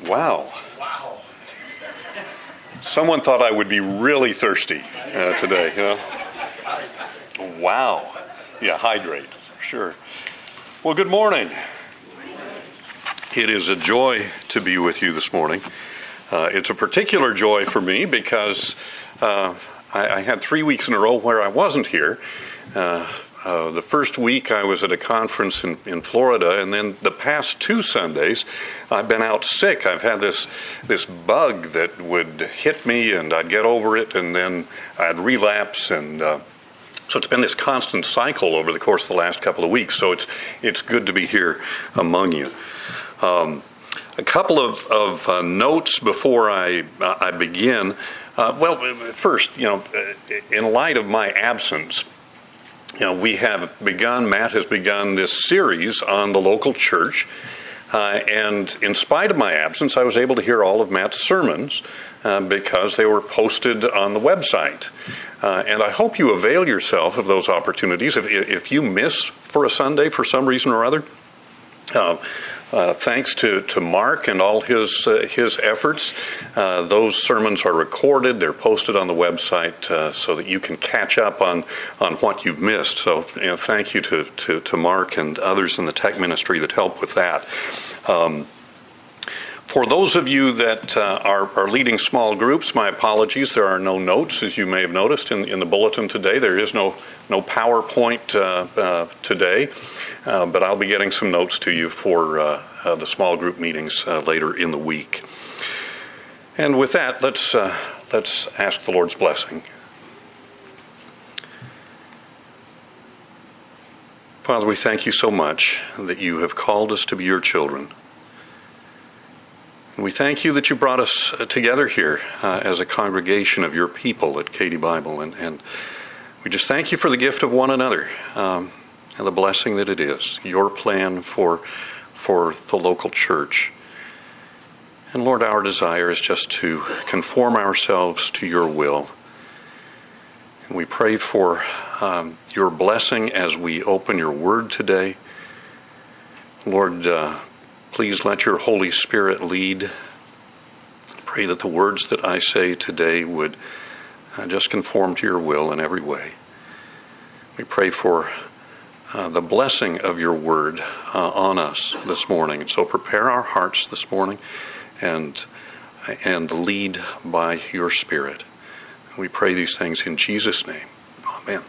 Wow. Someone thought I would be really thirsty today. Wow. Yeah, hydrate. Sure. Well, good morning. It is a joy to be with you this morning. It's a particular joy for me because I had 3 weeks in a row where I wasn't here. The first week I was at a conference in Florida, and then the past 2 Sundays I've been out sick. I've had this bug that would hit me, and I'd get over it, and then I'd relapse, and so it's been this constant cycle over the course of the last couple of weeks. So it's good to be here among you. A couple of notes before I begin. First, in light of my absence, Matt has begun this series on the local church, and in spite of my absence, I was able to hear all of Matt's sermons because they were posted on the website. And I hope you avail yourself of those opportunities. If you miss for a Sunday for some reason or other, thanks to Mark and all his efforts, those sermons are recorded. They're posted on the website so that you can catch up on what you've missed. So thank you to Mark and others in the tech ministry that help with that. For those of you that are leading small groups, my apologies. There are no notes, as you may have noticed in the bulletin today. There is no PowerPoint today, but I'll be getting some notes to you for the small group meetings later in the week. And with that, let's ask the Lord's blessing. Father, we thank you so much that you have called us to be your children. And we thank you that you brought us together here as a congregation of your people at Katy Bible. And we just thank you for the gift of one another and the blessing that it is, your plan for the local church. And Lord, our desire is just to conform ourselves to your will. And we pray for your blessing as we open your word today. Lord, please let your Holy Spirit lead. Pray that the words that I say today would just conform to your will in every way. We pray for the blessing of your word on us this morning. And so prepare our hearts this morning and lead by your Spirit. We pray these things in Jesus' name. Amen.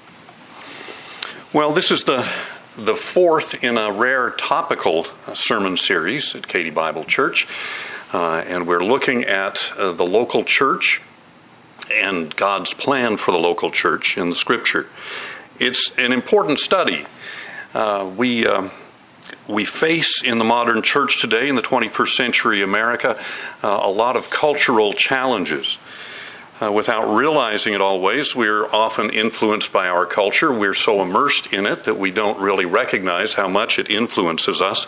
Well, this is the fourth in a rare topical sermon series at Katy Bible Church. And we're looking at the local church and God's plan for the local church in the Scripture. It's an important study. We face in the modern church today, in the 21st century America, a lot of cultural challenges. Without realizing it always, we're often influenced by our culture. We're so immersed in it that we don't really recognize how much it influences us.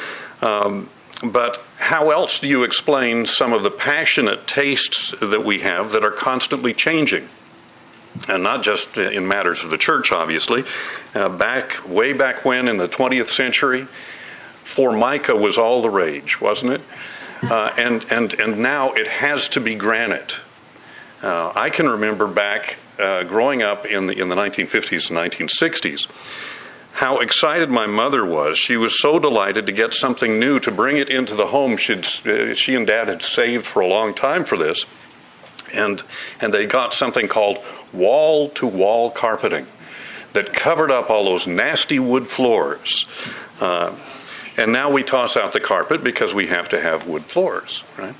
But how else do you explain some of the passionate tastes that we have that are constantly changing? And not just in matters of the church, obviously. Way back when in the 20th century, Formica was all the rage, wasn't it? And now it has to be granite. I can remember back growing up in the 1950s and 1960s, how excited my mother was. She was so delighted to get something new, to bring it into the home. She and Dad had saved for a long time for this. And they got something called wall-to-wall carpeting that covered up all those nasty wood floors. And now we toss out the carpet because we have to have wood floors, right?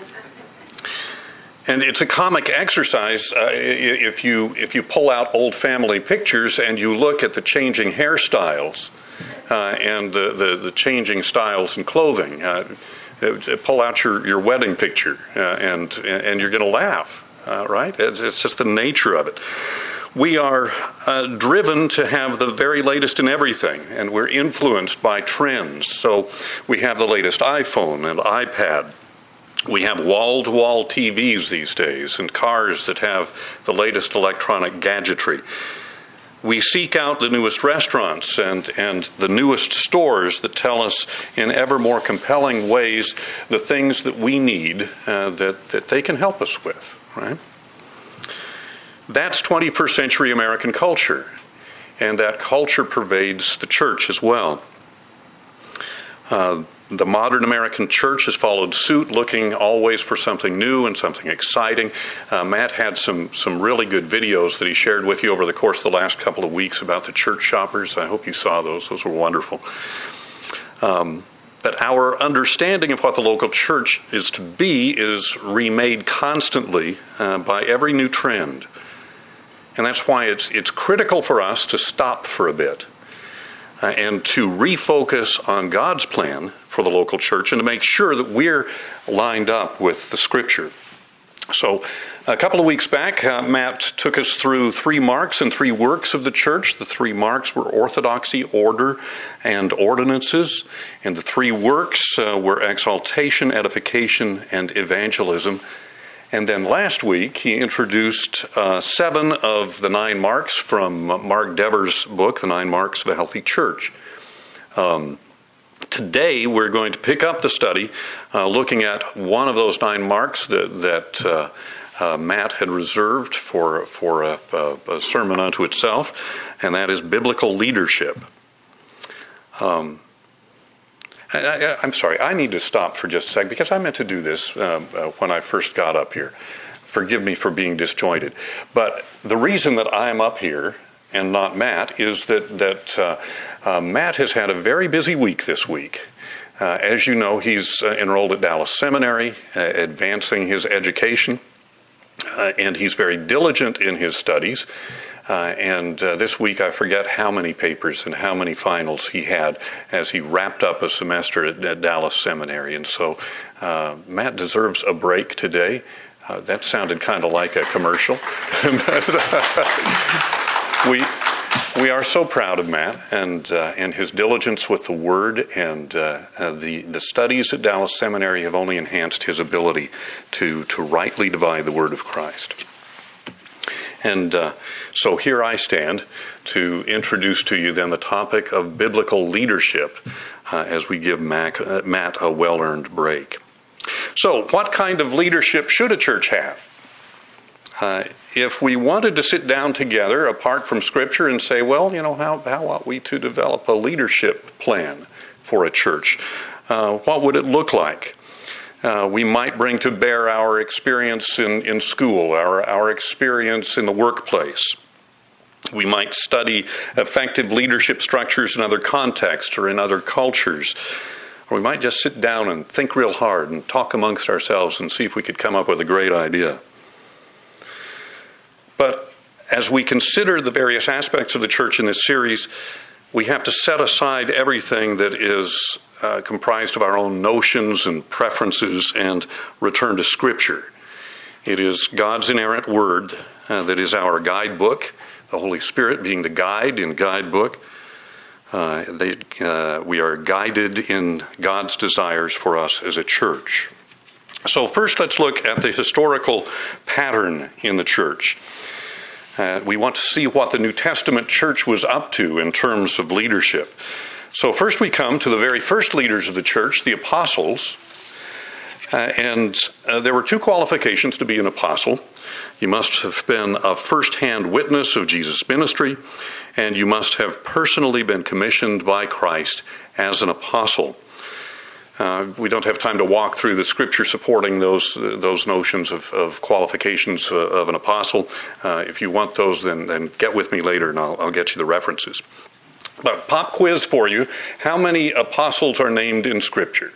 And it's a comic exercise if you pull out old family pictures and you look at the changing hairstyles and the changing styles in clothing. Pull out your wedding picture and you're going to laugh, right? It's just the nature of it. We are driven to have the very latest in everything, and we're influenced by trends. So we have the latest iPhone and iPad. We have wall-to-wall TVs these days and cars that have the latest electronic gadgetry. We seek out the newest restaurants and the newest stores that tell us in ever more compelling ways the things that we need that they can help us with, right? That's 21st century American culture, and that culture pervades the church as well. The modern American church has followed suit, looking always for something new and something exciting. Matt had some really good videos that he shared with you over the course of the last couple of weeks about the church shoppers. I hope you saw those. Those were wonderful. But our understanding of what the local church is to be is remade constantly by every new trend. And that's why it's critical for us to stop for a bit and to refocus on God's plan for the local church and to make sure that we're lined up with the Scripture. So a couple of weeks back, Matt took us through 3 marks and 3 works of the church. The 3 marks were orthodoxy, order, and ordinances. And the 3 works were exaltation, edification, and evangelism. And then last week, he introduced 7 of the 9 marks from Mark Dever's book, The 9 Marks of a Healthy Church. Today, we're going to pick up the study looking at one of those 9 marks that Matt had reserved for a sermon unto itself, and that is biblical leadership. I'm sorry, I need to stop for just a second because I meant to do this when I first got up here. Forgive me for being disjointed. But the reason that I'm up here and not Matt is that Matt has had a very busy week this week. As you know, he's enrolled at Dallas Seminary, advancing his education, and he's very diligent in his studies. And this week, I forget how many papers and how many finals he had as he wrapped up a semester at Dallas Seminary. And so Matt deserves a break today. That sounded kind of like a commercial. We are so proud of Matt and his diligence with the Word, and the studies at Dallas Seminary have only enhanced his ability to rightly divide the Word of Christ. And so here I stand to introduce to you then the topic of biblical leadership as we give Matt a well-earned break. So what kind of leadership should a church have? If we wanted to sit down together apart from Scripture and say, well, you know, how ought we to develop a leadership plan for a church? What would it look like? We might bring to bear our experience in school, our experience in the workplace. We might study effective leadership structures in other contexts or in other cultures. Or we might just sit down and think real hard and talk amongst ourselves and see if we could come up with a great idea. But as we consider the various aspects of the church in this series, we have to set aside everything that is comprised of our own notions and preferences and return to Scripture. It is God's inerrant Word that is our guidebook, the Holy Spirit being the guide and guidebook. We are guided in God's desires for us as a church. So first, let's look at the historical pattern in the church. We want to see what the New Testament church was up to in terms of leadership. So first we come to the very first leaders of the church, the apostles. And there were 2 qualifications to be an apostle. You must have been a first-hand witness of Jesus' ministry, and you must have personally been commissioned by Christ as an apostle. We don't have time to walk through the Scripture supporting those notions of qualifications of an apostle. If you want those, then get with me later, and I'll get you the references. But pop quiz for you: how many apostles are named in Scripture?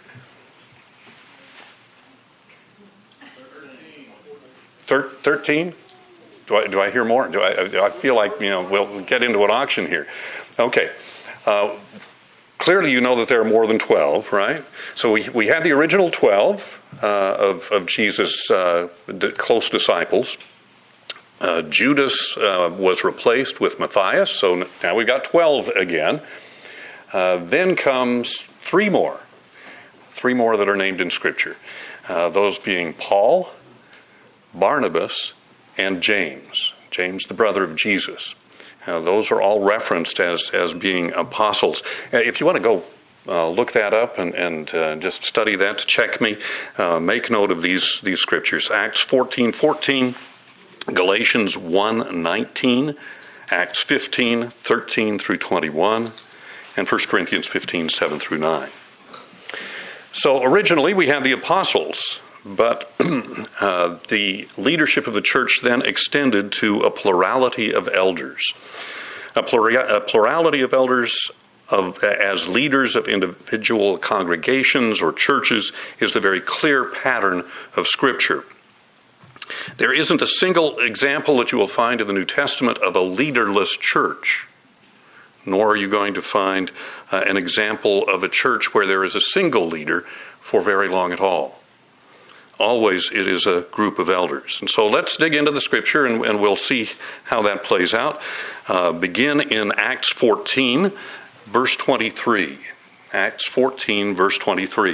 13? Do I hear more? Do I feel like we'll get into an auction here? Okay. Clearly, you know that there are more than 12, right? So we had the original 12 of Jesus' close disciples. Judas was replaced with Matthias, so now we've got 12 again. Then comes 3 more that are named in Scripture. Those being Paul, Barnabas, and James, the brother of Jesus. Those are all referenced as being apostles. If you want to go look that up and just study that, check me, make note of these scriptures. Acts 14:14, Galatians 1:19, Acts 15:13 through 21, and 1 Corinthians 15:7 through 9. So originally we had the apostles, but the leadership of the church then extended to a plurality of elders. A plurality of elders as leaders of individual congregations or churches is the very clear pattern of Scripture. There isn't a single example that you will find in the New Testament of a leaderless church, nor are you going to find an example of a church where there is a single leader for very long at all. Always it is a group of elders. And so let's dig into the Scripture and we'll see how that plays out. Begin in Acts 14, verse 23. Acts 14, verse 23.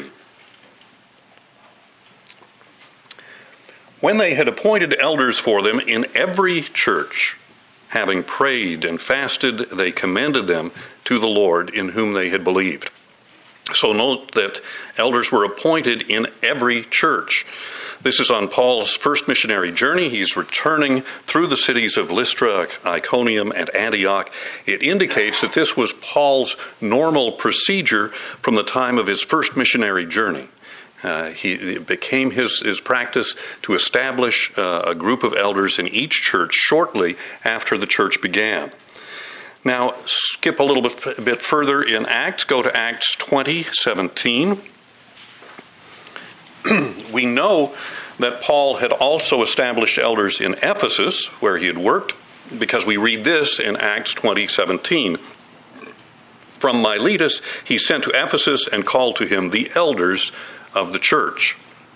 When they had appointed elders for them in every church, having prayed and fasted, they commended them to the Lord in whom they had believed. So note that elders were appointed in every church. This is on Paul's first missionary journey. He's returning through the cities of Lystra, Iconium, and Antioch. It indicates that this was Paul's normal procedure from the time of his first missionary journey. It became his practice to establish a group of elders in each church shortly after the church began. Now, skip a little bit further in Acts. Go to Acts 20:17. We know that Paul had also established elders in Ephesus, where he had worked, because we read this in Acts 20:17. From Miletus he sent to Ephesus and called to him the elders of the church.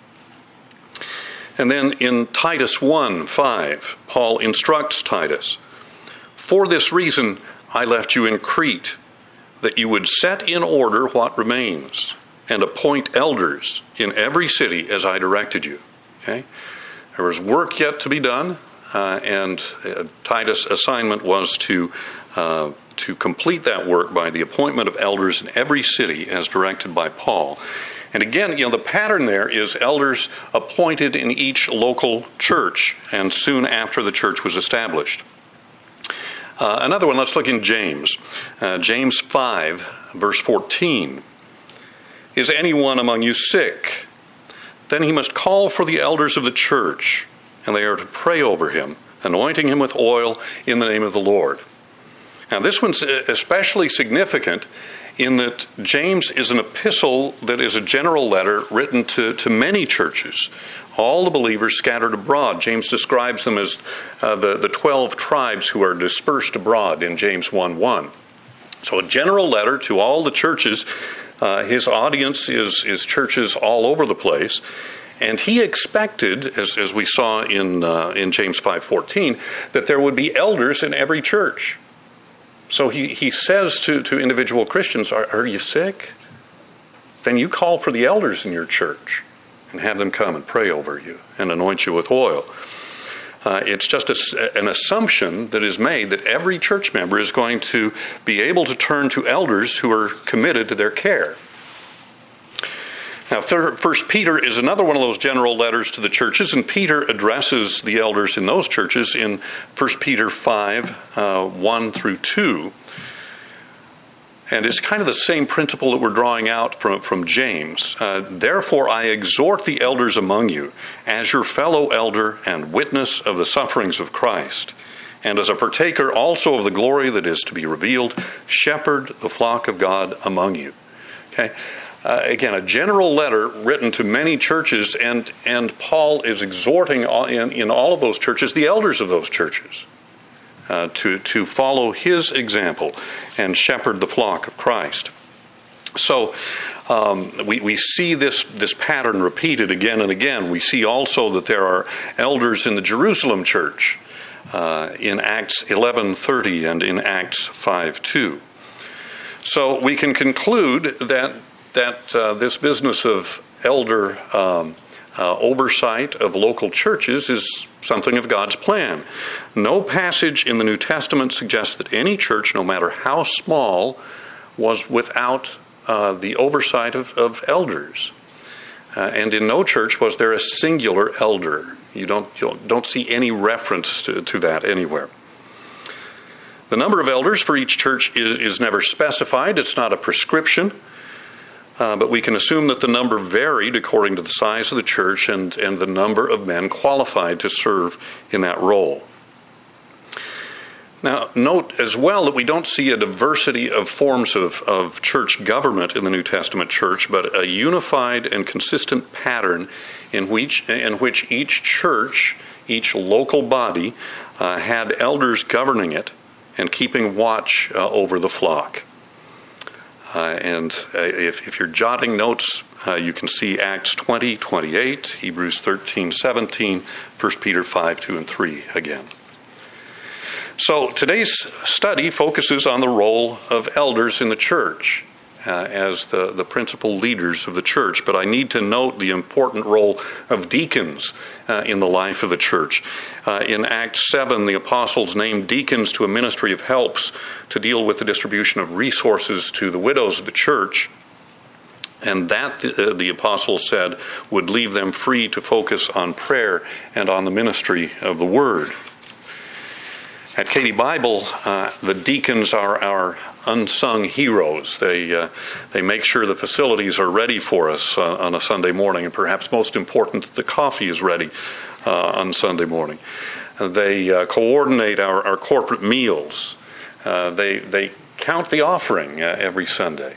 And then in Titus 1:5, Paul instructs Titus, "For this reason I left you in Crete, that you would set in order what remains, and appoint elders in every city as I directed you." Okay? There was work yet to be done, and Titus' assignment was to complete that work by the appointment of elders in every city as directed by Paul. And again, the pattern there is elders appointed in each local church, and soon after the church was established. Another one, let's look in James. James 5, verse 14. "Is anyone among you sick? Then he must call for the elders of the church, and they are to pray over him, anointing him with oil in the name of the Lord." Now this one's especially significant in that James is an epistle that is a general letter written to many churches, all the believers scattered abroad. James describes them as the 12 tribes who are dispersed abroad in James 1:1. So a general letter to all the churches. His audience is churches all over the place. And he expected, as we saw in James 5:14, that there would be elders in every church. So he says to individual Christians, are you sick? Then you call for the elders in your church and have them come and pray over you and anoint you with oil. It's just an assumption that is made that every church member is going to be able to turn to elders who are committed to their care. Now, 1 Peter is another one of those general letters to the churches, and Peter addresses the elders in those churches in 1 Peter 5, 1 through 2. And it's kind of the same principle that we're drawing out from James. "Therefore I exhort the elders among you, as your fellow elder and witness of the sufferings of Christ, and as a partaker also of the glory that is to be revealed, shepherd the flock of God among you." Okay. Again, a general letter written to many churches, and Paul is exhorting in all of those churches, the elders of those churches, to follow his example and shepherd the flock of Christ. So we see this pattern repeated again and again. We see also that there are elders in the Jerusalem church in Acts 11:30 and in Acts 5:2. So we can conclude that this business of elder oversight of local churches is something of God's plan. No passage in the New Testament suggests that any church, no matter how small, was without the oversight of elders. And in no church was there a singular elder. You don't see any reference to that anywhere. The number of elders for each church is never specified. It's not a prescription. But we can assume that the number varied according to the size of the church and the number of men qualified to serve in that role. Now, note as well that we don't see a diversity of forms of church government in the New Testament church, but a unified and consistent pattern in which each church, each local body, had elders governing it and keeping watch over the flock. And if you're jotting notes, you can see Acts 20:28, Hebrews 13:17, 1 Peter 5:2 and 3 again. So today's study focuses on the role of elders in the church as the principal leaders of the church. But I need to note the important role of deacons in the life of the church. In Acts 7, the apostles named deacons to a ministry of helps to deal with the distribution of resources to the widows of the church. And that, the apostles said, would leave them free to focus on prayer and on the ministry of the word. At Katy Bible, the deacons are our unsung heroes. They make sure the facilities are ready for us on a Sunday morning, and perhaps most important, that the coffee is ready on Sunday morning. They coordinate our corporate meals. They count the offering every Sunday.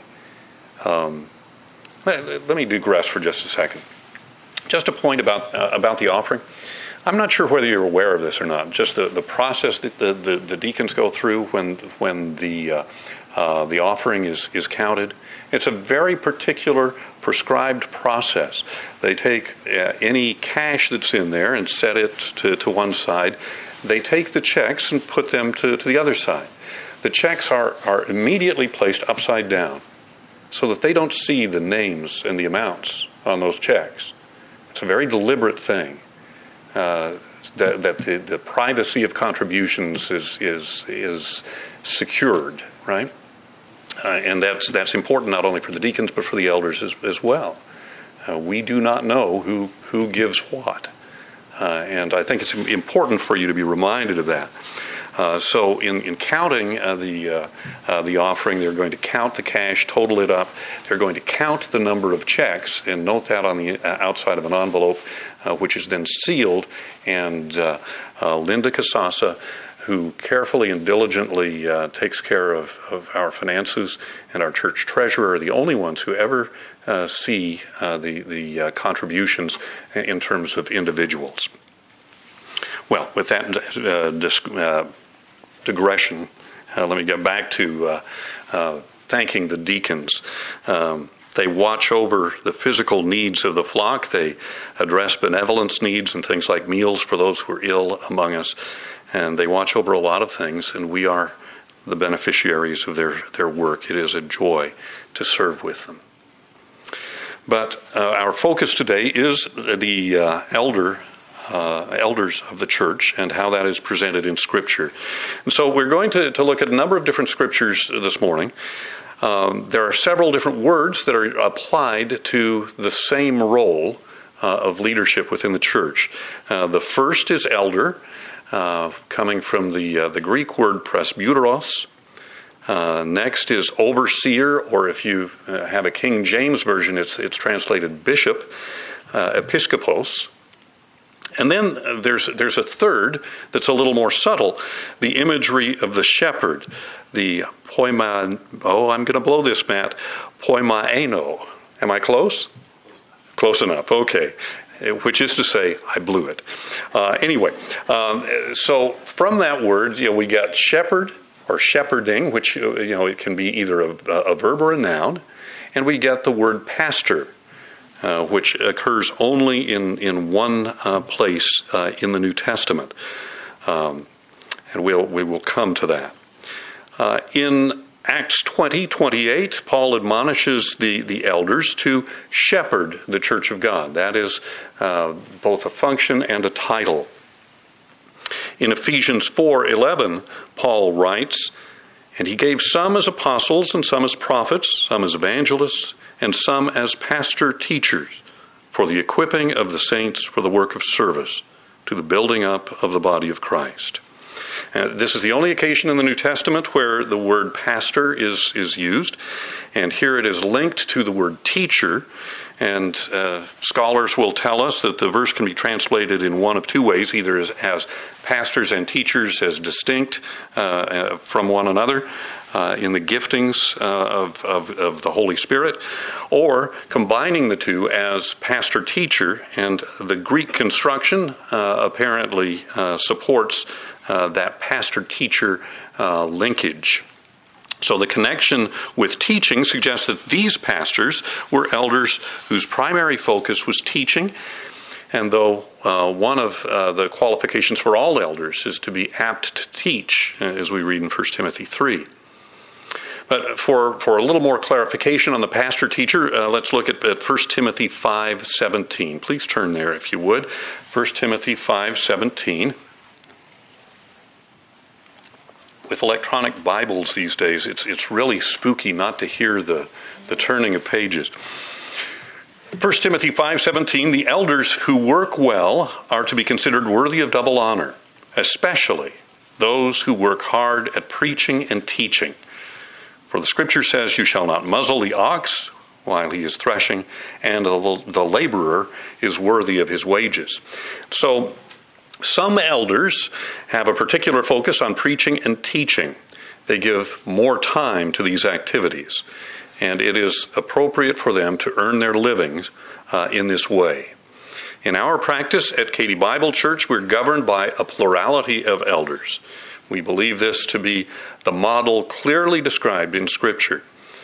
Let me digress for just a second. Just a point about the offering. I'm not sure whether you're aware of this or not. Just the process that the deacons go through when the offering is counted. It's a very particular prescribed process. They take any cash that's in there and set it to one side. They take the checks and put them to the other side. The checks are immediately placed upside down so that they don't see the names and the amounts on those checks. It's a very deliberate thing. That the privacy of contributions is secured, right? And that's important not only for the deacons but for the elders as well. We do not know who gives what, and I think it's important for you to be reminded of that. So in counting the offering, they're going to count the cash, total it up. They're going to count the number of checks and note that on the outside of an envelope, which is then sealed. And Linda Casasa, who carefully and diligently takes care of our finances, and our church treasurer, are the only ones who ever see the contributions in terms of individuals. Well, with that digression, let me get back to thanking the deacons. They watch over the physical needs of the flock. They address benevolence needs and things like meals for those who are ill among us. And they watch over a lot of things, and we are the beneficiaries of their work. It is a joy to serve with them. But our focus today is the elders of the church and how that is presented in Scripture. And so we're going to look at a number of different Scriptures this morning. There are several different words that are applied to the same role of leadership within the church. The first is elder, coming from the Greek word presbyteros. Next is overseer, or if you have a King James version, it's translated bishop, episkopos. And then there's a third that's a little more subtle, the imagery of the shepherd, the poima. Oh, I'm going to blow this, Matt. Poimaeno. Am I close? Close enough. Okay. Which is to say, I blew it. Anyway, so from that word, we got shepherd or shepherding, which it can be either a verb or a noun, and we get the word pastor, which occurs only in one place in the New Testament, and we will come to that. In Acts 20:28, Paul admonishes the elders to shepherd the church of God. That is both a function and a title. In Ephesians 4:11, Paul writes, "And he gave some as apostles, and some as prophets, some as evangelists, and some as pastor teachers, for the equipping of the saints for the work of service, to the building up of the body of Christ." This is the only occasion in the New Testament where the word pastor is used, and here it is linked to the word teacher. And scholars will tell us that the verse can be translated in one of two ways, either as pastors and teachers as distinct from one another in the giftings of the Holy Spirit, or combining the two as pastor-teacher, and the Greek construction apparently supports that pastor-teacher linkage. So the connection with teaching suggests that these pastors were elders whose primary focus was teaching, and though one of the qualifications for all elders is to be apt to teach, as we read in 1 Timothy 3. But for a little more clarification on the pastor-teacher, let's look at 1 Timothy 5:17. Please turn there if you would. 1 Timothy 5:17. With electronic Bibles these days, it's really spooky not to hear the turning of pages. 1 Timothy 5:17, "The elders who work well are to be considered worthy of double honor, especially those who work hard at preaching and teaching. For the Scripture says, 'You shall not muzzle the ox while he is threshing, and the laborer is worthy of his wages.'" So, some elders have a particular focus on preaching and teaching. They give more time to these activities, and it is appropriate for them to earn their livings in this way. In our practice at Katy Bible Church, we're governed by a plurality of elders. We believe this to be the model clearly described in Scripture.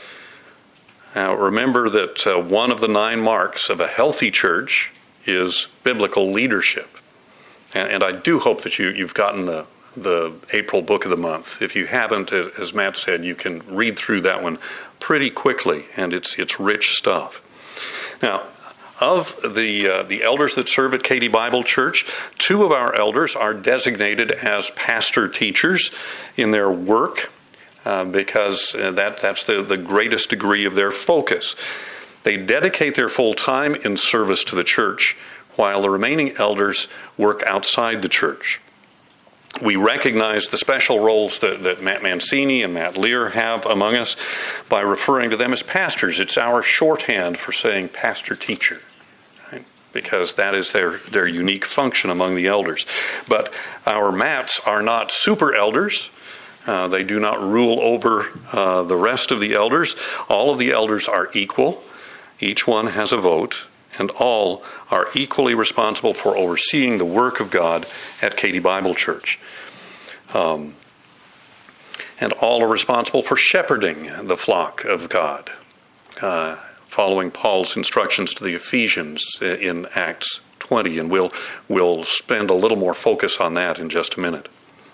Now, remember that one of the 9 marks of a healthy church is biblical leadership. And I do hope that you've gotten the April Book of the Month. If you haven't, as Matt said, you can read through that one pretty quickly, and it's rich stuff. Now, of the elders that serve at Katy Bible Church, 2 of our elders are designated as pastor teachers in their work because that's the greatest degree of their focus. They dedicate their full time in service to the church, while the remaining elders work outside the church. We recognize the special roles that Matt Mancini and Matt Lear have among us by referring to them as pastors. It's our shorthand for saying pastor-teacher, right? Because that is their unique function among the elders. But our Matts are not super elders. They do not rule over the rest of the elders. All of the elders are equal. Each one has a vote, and all are equally responsible for overseeing the work of God at Katy Bible Church. And all are responsible for shepherding the flock of God, following Paul's instructions to the Ephesians in Acts 20, and we'll spend a little more focus on that in just a minute.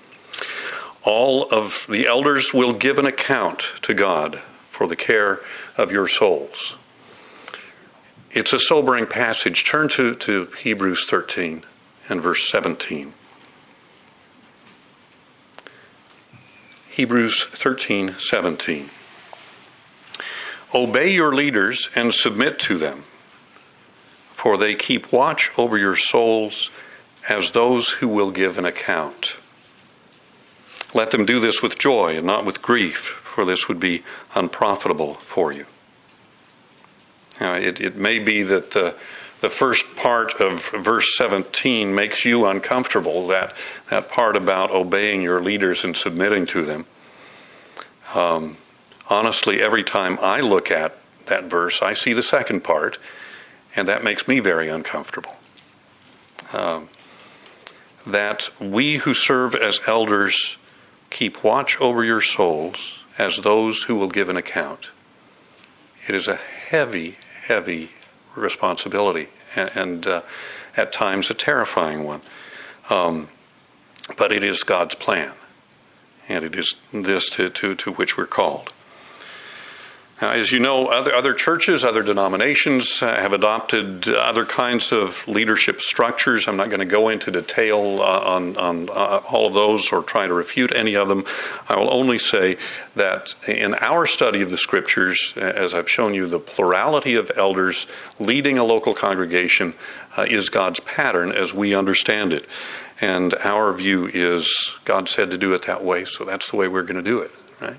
All of the elders will give an account to God for the care of your souls. It's a sobering passage. Turn to Hebrews 13 and verse 17. Hebrews 13:17. "Obey your leaders and submit to them, for they keep watch over your souls as those who will give an account. Let them do this with joy and not with grief, for this would be unprofitable for you." Now, it may be that the first part of verse 17 makes you uncomfortable, that part about obeying your leaders and submitting to them. Honestly, every time I look at that verse, I see the second part, and that makes me very uncomfortable. That we who serve as elders keep watch over your souls as those who will give an account. It is a heavy responsibility, and at times a terrifying one. But it is God's plan, and it is this to which we're called. As you know, other churches, other denominations have adopted other kinds of leadership structures. I'm not going to go into detail on all of those or try to refute any of them. I will only say that in our study of the Scriptures, as I've shown you, the plurality of elders leading a local congregation is God's pattern as we understand it. And our view is God said to do it that way, so that's the way we're going to do it, right?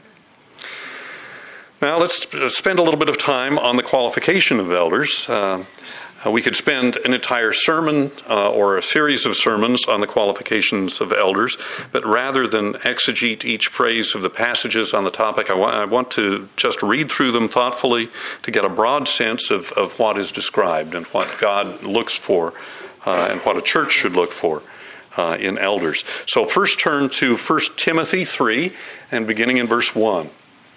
Now, let's spend a little bit of time on the qualification of elders. We could spend an entire sermon or a series of sermons on the qualifications of elders, but rather than exegete each phrase of the passages on the topic, I want to just read through them thoughtfully to get a broad sense of what is described and what God looks for and what a church should look for in elders. So first turn to 1 Timothy 3 and beginning in verse 1.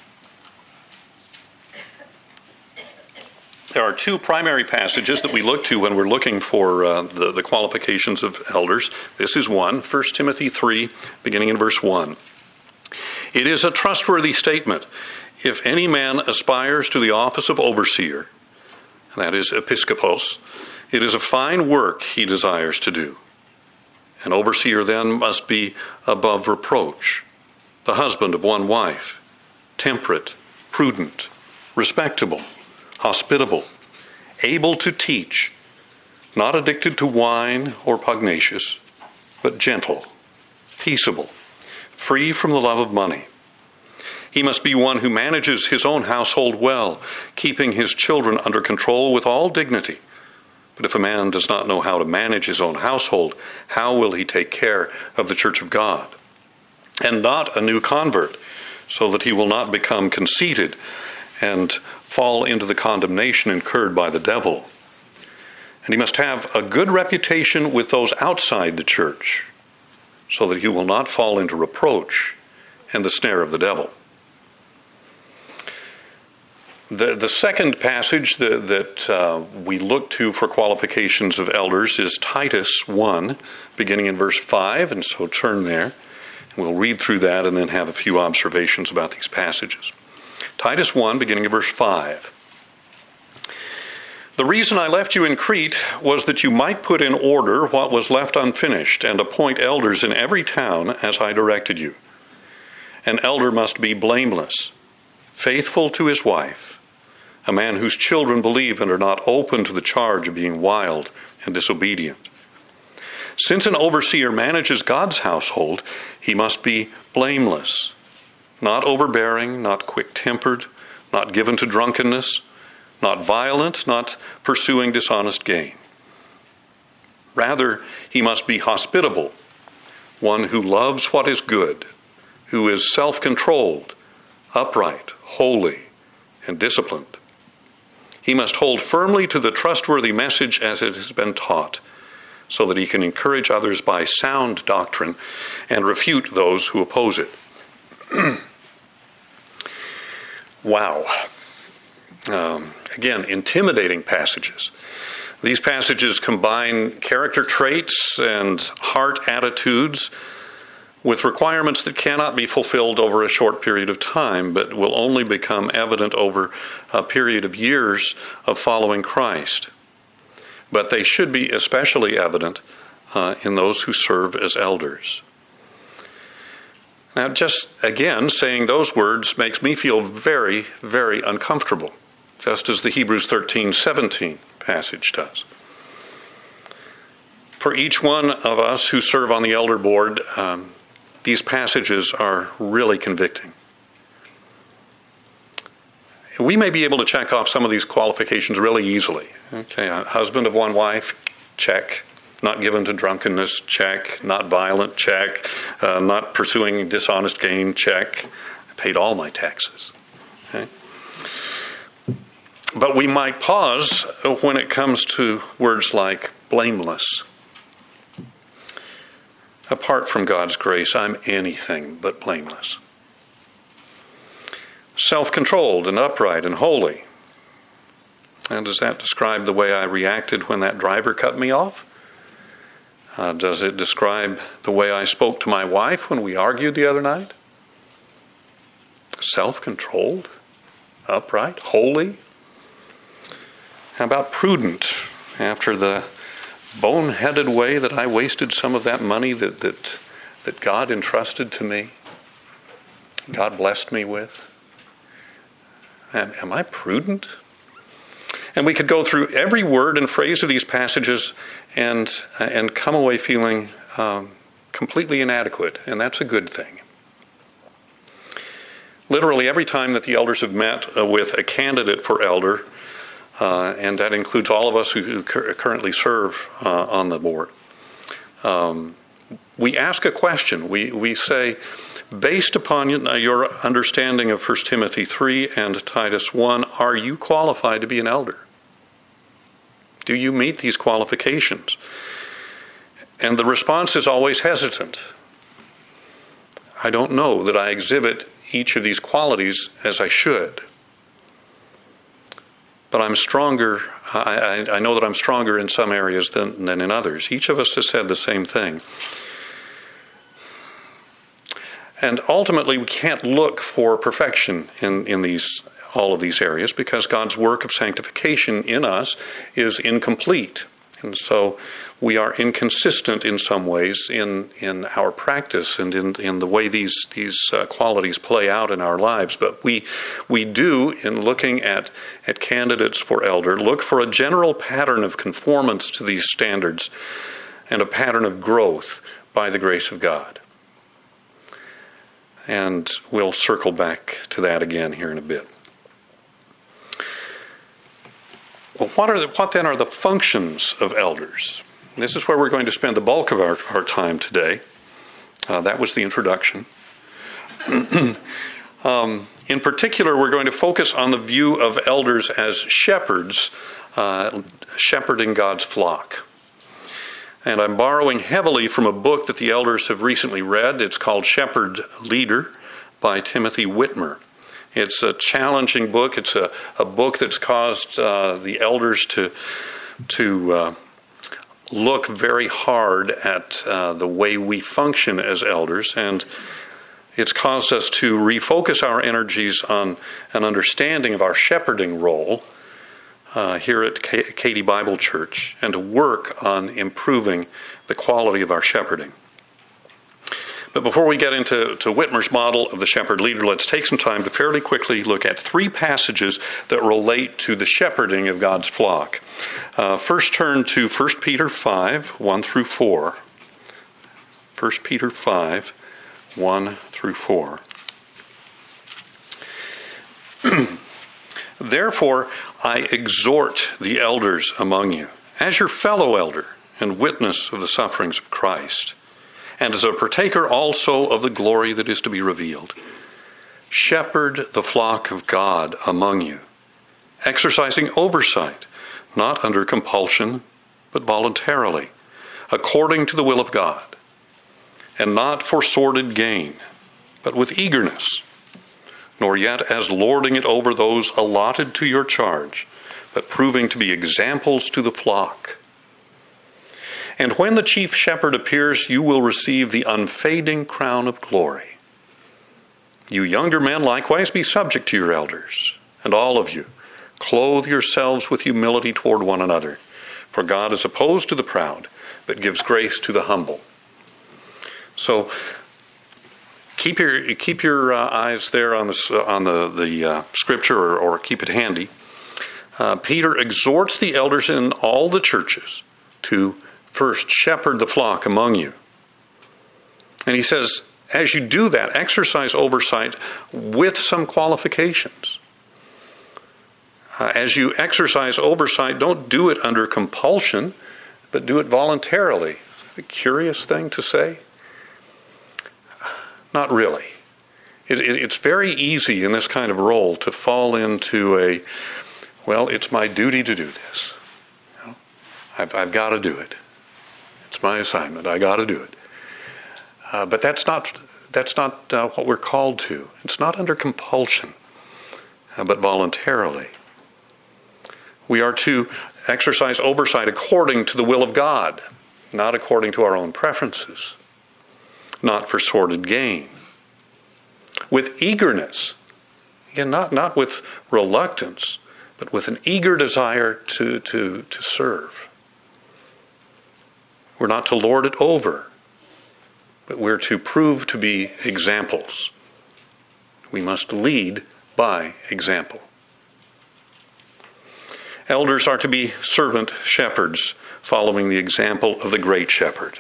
There are two primary passages that we look to when we're looking for the qualifications of elders. This is one, 1 Timothy 3, beginning in verse 1. It is a trustworthy statement. If any man aspires to the office of overseer, that is episkopos, it is a fine work he desires to do. An overseer then must be above reproach, the husband of one wife, temperate, prudent, respectable, hospitable, able to teach, not addicted to wine or pugnacious, but gentle, peaceable, free from the love of money. He must be one who manages his own household well, keeping his children under control with all dignity. But if a man does not know how to manage his own household, how will he take care of the church of God? And not a new convert, so that he will not become conceited and fall into the condemnation incurred by the devil. And he must have a good reputation with those outside the church, so that he will not fall into reproach and the snare of the devil. The second passage that we look to for qualifications of elders is Titus 1, beginning in verse 5, and so turn there. We'll read through that and then have a few observations about these passages. Titus 1, beginning of verse 5. The reason I left you in Crete was that you might put in order what was left unfinished and appoint elders in every town as I directed you. An elder must be blameless, faithful to his wife, a man whose children believe and are not open to the charge of being wild and disobedient. Since an overseer manages God's household, he must be blameless, not overbearing, not quick-tempered, not given to drunkenness, not violent, not pursuing dishonest gain. Rather, he must be hospitable, one who loves what is good, who is self-controlled, upright, holy, and disciplined. He must hold firmly to the trustworthy message as it has been taught, so that he can encourage others by sound doctrine and refute those who oppose it. Wow. Again, intimidating passages. These passages combine character traits and heart attitudes with requirements that cannot be fulfilled over a short period of time, but will only become evident over a period of years of following Christ. But they should be especially evident in those who serve as elders. Now, just again, saying those words makes me feel very, very uncomfortable, just as the Hebrews 13:17 passage does. For each one of us who serve on the elder board, these passages are really convicting. We may be able to check off some of these qualifications really easily. Okay, a husband of one wife, check. Not given to drunkenness, check. Not violent, check. Not pursuing dishonest gain, check. I paid all my taxes. Okay? But we might pause when it comes to words like blameless. Apart from God's grace, I'm anything but blameless. Self-controlled and upright and holy. And does that describe the way I reacted when that driver cut me off? Does it describe the way I spoke to my wife when we argued the other night? Self-controlled, upright, holy? How about prudent? After the boneheaded way that I wasted some of that money that God entrusted to me, God blessed me with. Am I prudent? And we could go through every word and phrase of these passages and come away feeling completely inadequate, and that's a good thing. Literally every time that the elders have met with a candidate for elder, and that includes all of us who currently serve on the board, we ask a question. We say, based upon your understanding of 1 Timothy 3 and Titus 1, are you qualified to be an elder? Do you meet these qualifications? And the response is always hesitant. I don't know that I exhibit each of these qualities as I should. But I'm stronger. I know that I'm stronger in some areas than in others. Each of us has said the same thing. And ultimately, we can't look for perfection in all of these areas because God's work of sanctification in us is incomplete. And so we are inconsistent in some ways in our practice and in the way these qualities play out in our lives. But we do, in looking at candidates for elder, look for a general pattern of conformance to these standards and a pattern of growth by the grace of God. And we'll circle back to that again here in a bit. Well, what then are the functions of elders? This is where we're going to spend the bulk of our time today. That was the introduction. In particular, we're going to focus on the view of elders as shepherds, shepherding God's flock. And I'm borrowing heavily from a book that the elders have recently read. It's called Shepherd Leader by Timothy Whitmer. It's a challenging book. It's a book that's caused the elders to look very hard at the way we function as elders, and it's caused us to refocus our energies on an understanding of our shepherding role here at Katy Bible Church, and to work on improving the quality of our shepherding. But before we get into Whitmer's model of the shepherd leader, let's take some time to fairly quickly look at three passages that relate to the shepherding of God's flock. First, turn to 1 Peter 5, 1 through 4. 1 Peter 5, 1 through 4. Therefore, I exhort the elders among you, as your fellow elder and witness of the sufferings of Christ, and as a partaker also of the glory that is to be revealed. Shepherd the flock of God among you, exercising oversight, not under compulsion, but voluntarily, according to the will of God, and not for sordid gain, but with eagerness, nor yet as lording it over those allotted to your charge, but proving to be examples to the flock. And when the chief shepherd appears, you will receive the unfading crown of glory. You younger men likewise be subject to your elders, and all of you, clothe yourselves with humility toward one another, for God is opposed to the proud, but gives grace to the humble. So, keep your eyes there on the scripture, or keep it handy. Peter exhorts the elders in all the churches to first shepherd the flock among you. And he says, as you do that, exercise oversight with some qualifications. As you exercise oversight, don't do it under compulsion, but do it voluntarily. Is that a curious thing to say? Not really. It's very easy in this kind of role to fall into it's my duty to do this. I've got to do it. It's my assignment. I got to do it. But that's not what we're called to. It's not under compulsion, but voluntarily. We are to exercise oversight according to the will of God, not according to our own preferences, not for sordid gain. With eagerness, Again, not with reluctance, but with an eager desire to serve. We're not to lord it over, but we're to prove to be examples. We must lead by example. Elders are to be servant shepherds, following the example of the great shepherd.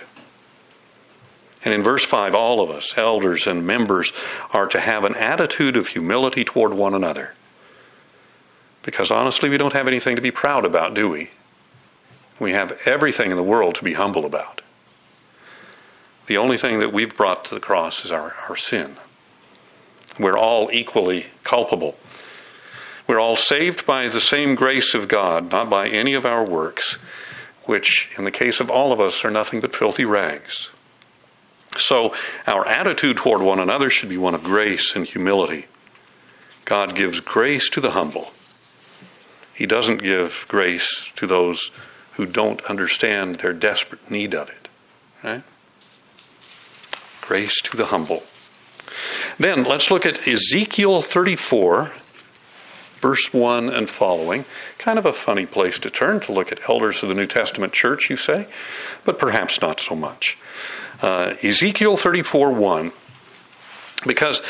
And in verse 5, all of us, elders and members, are to have an attitude of humility toward one another. Because honestly, we don't have anything to be proud about, do we? We have everything in the world to be humble about. The only thing that we've brought to the cross is our sin. We're all equally culpable. We're all saved by the same grace of God, not by any of our works, which, in the case of all of us, are nothing but filthy rags. So our attitude toward one another should be one of grace and humility. God gives grace to the humble. He doesn't give grace to those who don't understand their desperate need of it. Right? Grace to the humble. Then let's look at Ezekiel 34, verse 1 and following. Kind of a funny place to turn to look at elders of the New Testament church, you say, but perhaps not so much. Ezekiel 34:1, because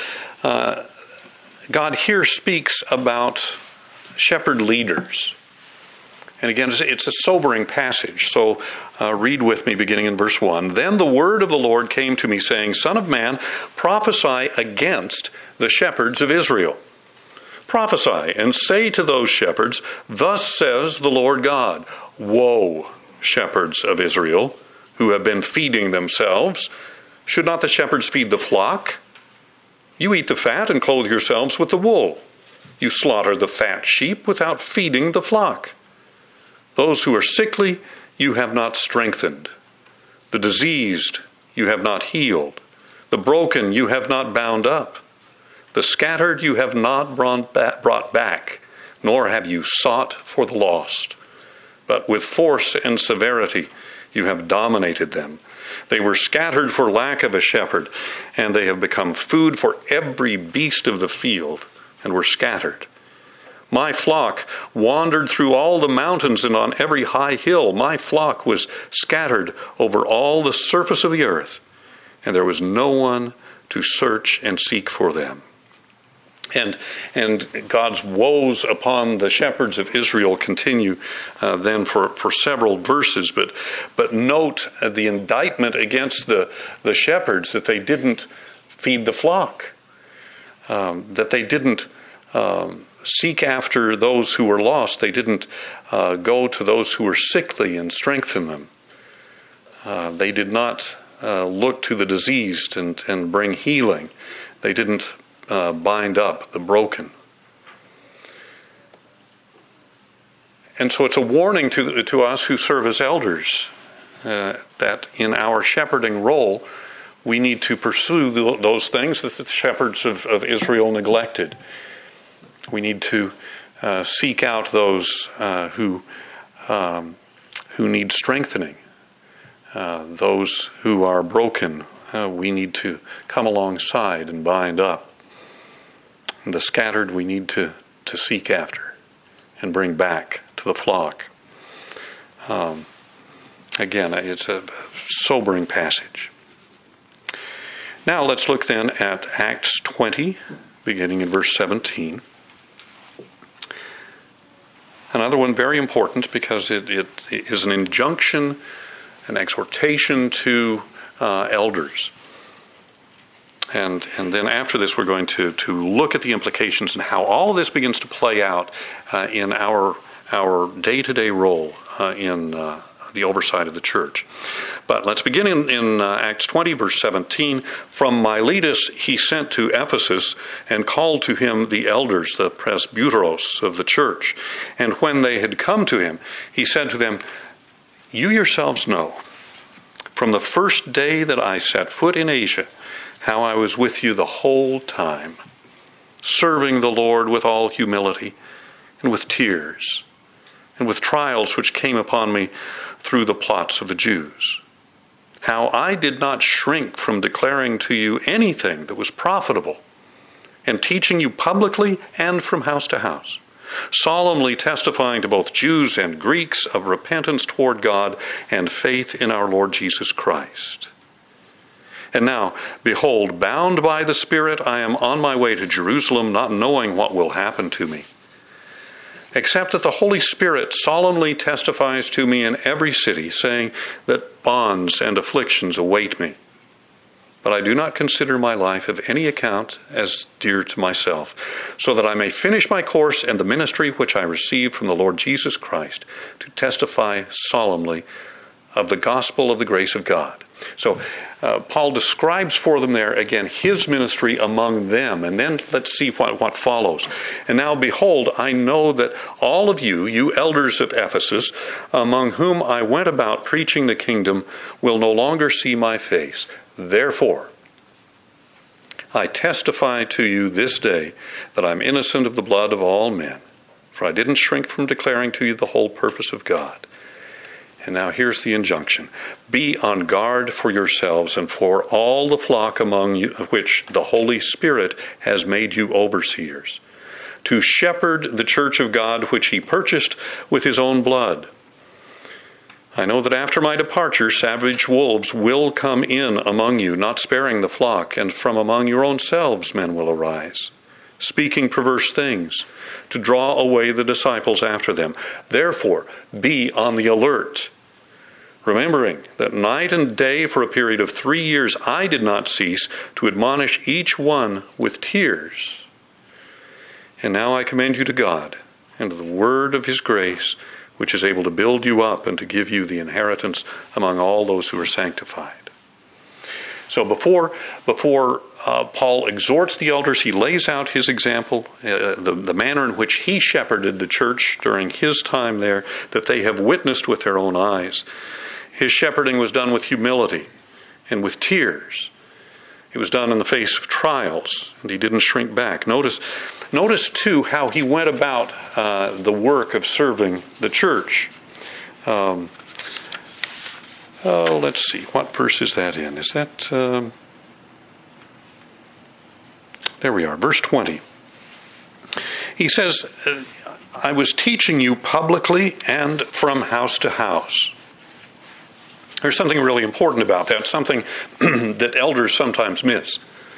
God here speaks about shepherd leaders. And again, it's a sobering passage, so read with me beginning in verse 1. Then the word of the Lord came to me, saying, Son of man, prophesy against the shepherds of Israel. Prophesy and say to those shepherds, Thus says the Lord God, Woe, shepherds of Israel, who have been feeding themselves. Should not the shepherds feed the flock? You eat the fat and clothe yourselves with the wool. You slaughter the fat sheep without feeding the flock. Those who are sickly you have not strengthened. The diseased you have not healed. The broken you have not bound up. The scattered you have not brought back, nor have you sought for the lost. But with force and severity you have dominated them. They were scattered for lack of a shepherd, and they have become food for every beast of the field, and were scattered. My flock wandered through all the mountains and on every high hill. My flock was scattered over all the surface of the earth, and there was no one to search and seek for them. And God's woes upon the shepherds of Israel continue then for several verses. But note the indictment against the shepherds, that they didn't feed the flock, that they didn't seek after those who were lost. They didn't go to those who were sickly and strengthen them. They did not look to the diseased and bring healing. They didn't bind up the broken. And so it's a warning to us who serve as elders that in our shepherding role, we need to pursue those things that the shepherds of Israel neglected. We need to seek out those who need strengthening, those who are broken. We need to come alongside and bind up. And the scattered we need to seek after and bring back to the flock. Again, it's a sobering passage. Now let's look then at Acts 20, beginning in verse 17. Another one very important because it is an injunction, an exhortation to elders. And then after this, we're going to look at the implications and how all of this begins to play out in our day-to-day role in the oversight of the church. But let's begin in Acts 20, verse 17. From Miletus he sent to Ephesus and called to him the elders, the presbyteros of the church. And when they had come to him, he said to them, You yourselves know, from the first day that I set foot in Asia, how I was with you the whole time, serving the Lord with all humility and with tears and with trials which came upon me through the plots of the Jews. How I did not shrink from declaring to you anything that was profitable, and teaching you publicly and from house to house, solemnly testifying to both Jews and Greeks of repentance toward God and faith in our Lord Jesus Christ. And now, behold, bound by the Spirit, I am on my way to Jerusalem, not knowing what will happen to me, except that the Holy Spirit solemnly testifies to me in every city, saying that bonds and afflictions await me. But I do not consider my life of any account as dear to myself, so that I may finish my course and the ministry which I received from the Lord Jesus Christ, to testify solemnly of the gospel of the grace of God. So Paul describes for them there, again, his ministry among them. And then let's see what follows. And now, behold, I know that all of you, you elders of Ephesus, among whom I went about preaching the kingdom, will no longer see my face. Therefore, I testify to you this day that I'm innocent of the blood of all men, for I didn't shrink from declaring to you the whole purpose of God. And now here's the injunction. Be on guard for yourselves and for all the flock among you, of which the Holy Spirit has made you overseers, to shepherd the church of God which he purchased with his own blood. I know that after my departure, savage wolves will come in among you, not sparing the flock, and from among your own selves men will arise, speaking perverse things, to draw away the disciples after them. Therefore, be on the alert, remembering that night and day for a period of 3 years I did not cease to admonish each one with tears. And now I commend you to God and to the word of his grace, which is able to build you up and to give you the inheritance among all those who are sanctified. So before Paul exhorts the elders, he lays out his example, the manner in which he shepherded the church during his time there, that they have witnessed with their own eyes. His shepherding was done with humility and with tears. It was done in the face of trials, and he didn't shrink back. Notice too, how he went about the work of serving the church. Let's see, what verse is that in? Is that... there we are, verse 20. He says, I was teaching you publicly and from house to house. There's something really important about that, something that elders sometimes miss.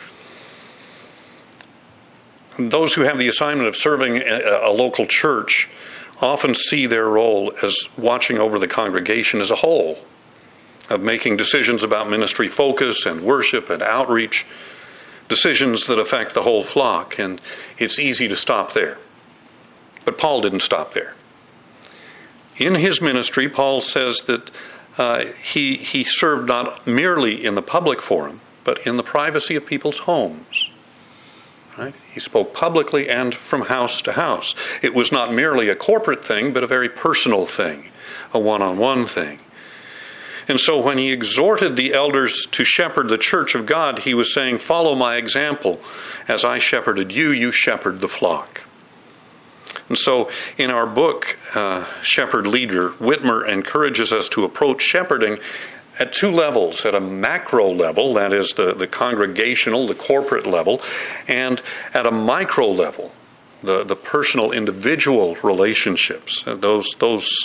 Those who have the assignment of serving a local church often see their role as watching over the congregation as a whole, of making decisions about ministry focus and worship and outreach, decisions that affect the whole flock, and it's easy to stop there. But Paul didn't stop there. In his ministry, Paul says that he served not merely in the public forum, but in the privacy of people's homes. Right? He spoke publicly and from house to house. It was not merely a corporate thing, but a very personal thing, a one-on-one thing. And so when he exhorted the elders to shepherd the church of God, he was saying, follow my example. As I shepherded you, you shepherd the flock. And so in our book, Shepherd Leader, Whitmer encourages us to approach shepherding at two levels, at a macro level, that is the congregational, the corporate level, and at a micro level, the personal, individual relationships, those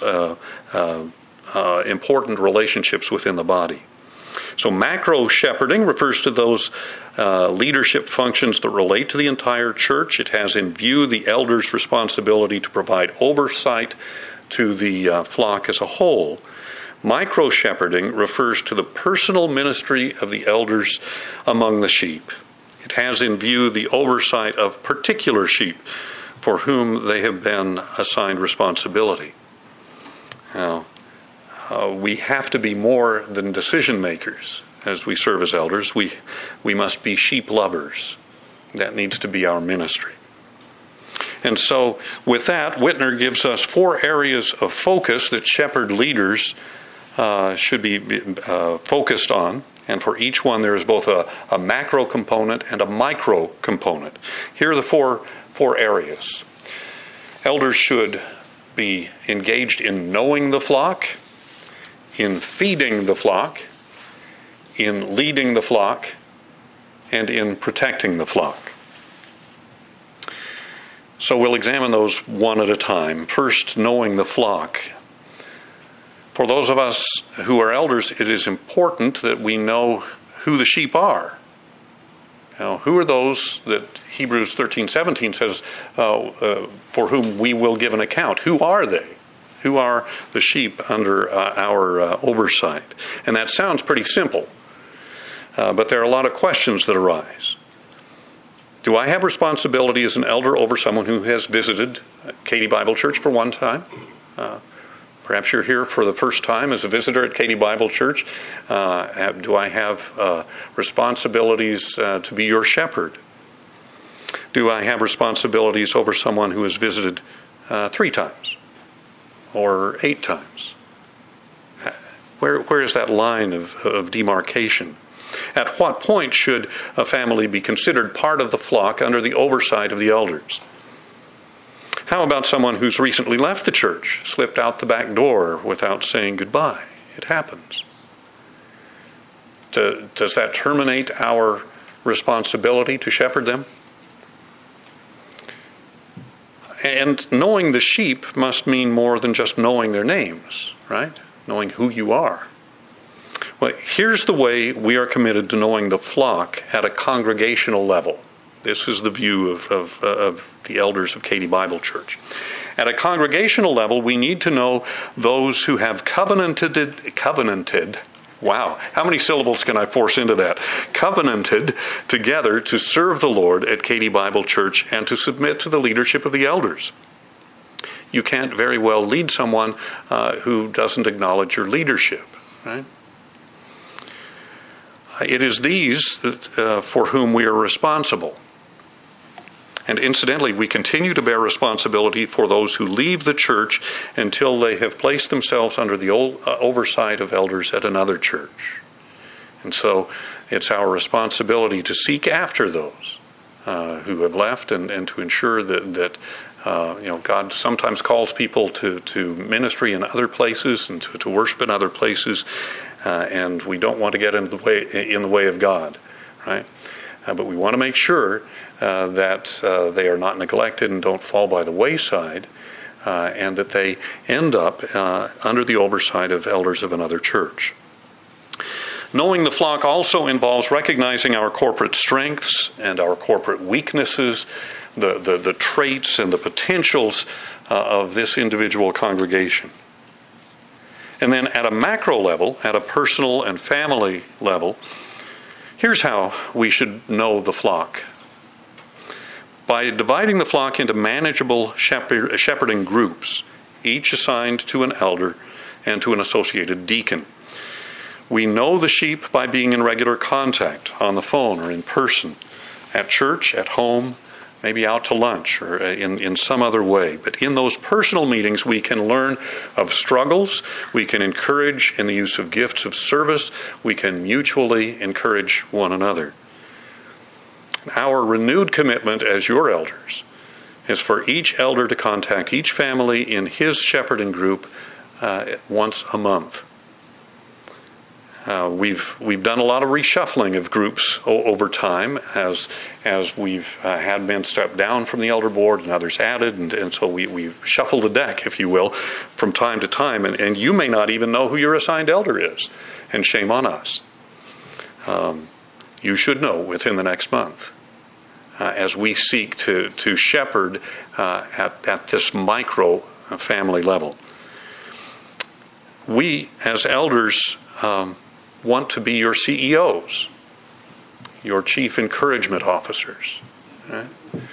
important relationships within the body. So macro shepherding refers to those leadership functions that relate to the entire church. It has in view the elder's responsibility to provide oversight to the flock as a whole. Micro shepherding refers to the personal ministry of the elders among the sheep. It has in view the oversight of particular sheep for whom they have been assigned responsibility. Now, we have to be more than decision makers as we serve as elders. We must be sheep lovers. That needs to be our ministry. And so with that, Whitner gives us 4 areas of focus that shepherd leaders should be focused on. And for each one, there is both a macro component and a micro component. Here are the four areas. Elders should be engaged in knowing the flock, in feeding the flock, in leading the flock, and in protecting the flock. So we'll examine those one at a time. First, knowing the flock. For those of us who are elders, it is important that we know who the sheep are. Now, who are those that Hebrews 13:17 says, for whom we will give an account? Who are they? Who are the sheep under our oversight? And that sounds pretty simple, but there are a lot of questions that arise. Do I have responsibility as an elder over someone who has visited Katy Bible Church for one time? Perhaps you're here for the first time as a visitor at Katy Bible Church. Do I have responsibilities to be your shepherd? Do I have responsibilities over someone who has visited 3 times or 8 times? Where is that line of demarcation? At what point should a family be considered part of the flock under the oversight of the elders? How about someone who's recently left the church, slipped out the back door without saying goodbye? It happens. Does that terminate our responsibility to shepherd them? And knowing the sheep must mean more than just knowing their names, right? Knowing who you are. Well, here's the way we are committed to knowing the flock at a congregational level. This is the view of the elders of Katy Bible Church. At a congregational level, we need to know those who have covenanted. Wow, how many syllables can I force into that? Covenanted together to serve the Lord at Katy Bible Church and to submit to the leadership of the elders. You can't very well lead someone who doesn't acknowledge your leadership, right? It is these for whom we are responsible. And incidentally, we continue to bear responsibility for those who leave the church until they have placed themselves under the oversight of elders at another church. And so it's our responsibility to seek after those who have left and to ensure that God sometimes calls people to ministry in other places and to worship in other places, and we don't want to get in the way of God, right? But we want to make sure that they are not neglected and don't fall by the wayside, and that they end up under the oversight of elders of another church. Knowing the flock also involves recognizing our corporate strengths and our corporate weaknesses, the traits and the potentials of this individual congregation. And then at a macro level, at a personal and family level, here's how we should know the flock. By dividing the flock into manageable shepherding groups, each assigned to an elder and to an associated deacon. We know the sheep by being in regular contact on the phone or in person, at church, at home, maybe out to lunch or in some other way. But in those personal meetings, we can learn of struggles. We can encourage in the use of gifts of service. We can mutually encourage one another. Our renewed commitment as your elders is for each elder to contact each family in his shepherding group once a month. We've done a lot of reshuffling of groups over time as we've had men step down from the elder board and others added, and so we shuffle the deck, if you will, from time to time. And you may not even know who your assigned elder is, and shame on us. You should know within the next month as we seek to shepherd at this micro family level. We, as elders, want to be your CEOs, your chief encouragement officers. Right?